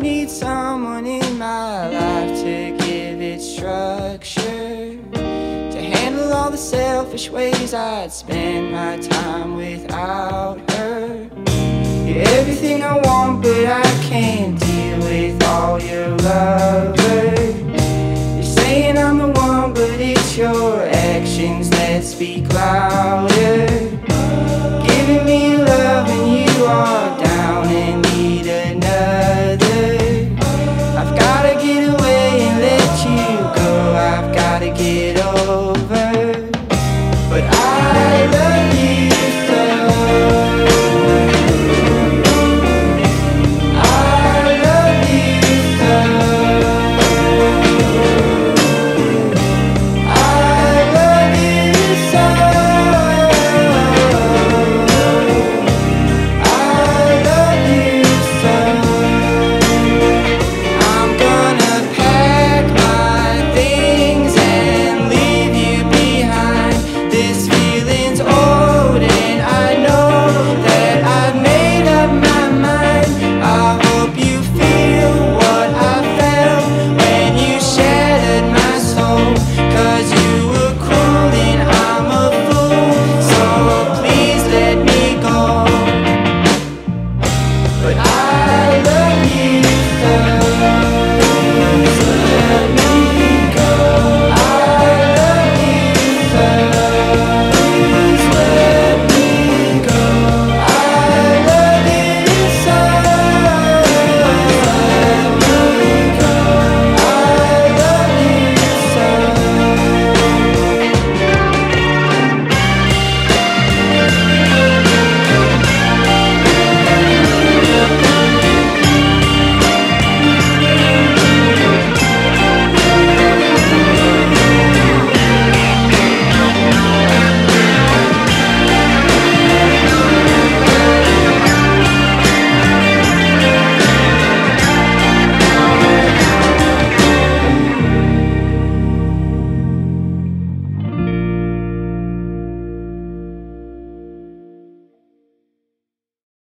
need someone in my life to give it structure, to handle all the selfish ways I'd spend my time without her. You're everything I want, but I can't deal with all your love.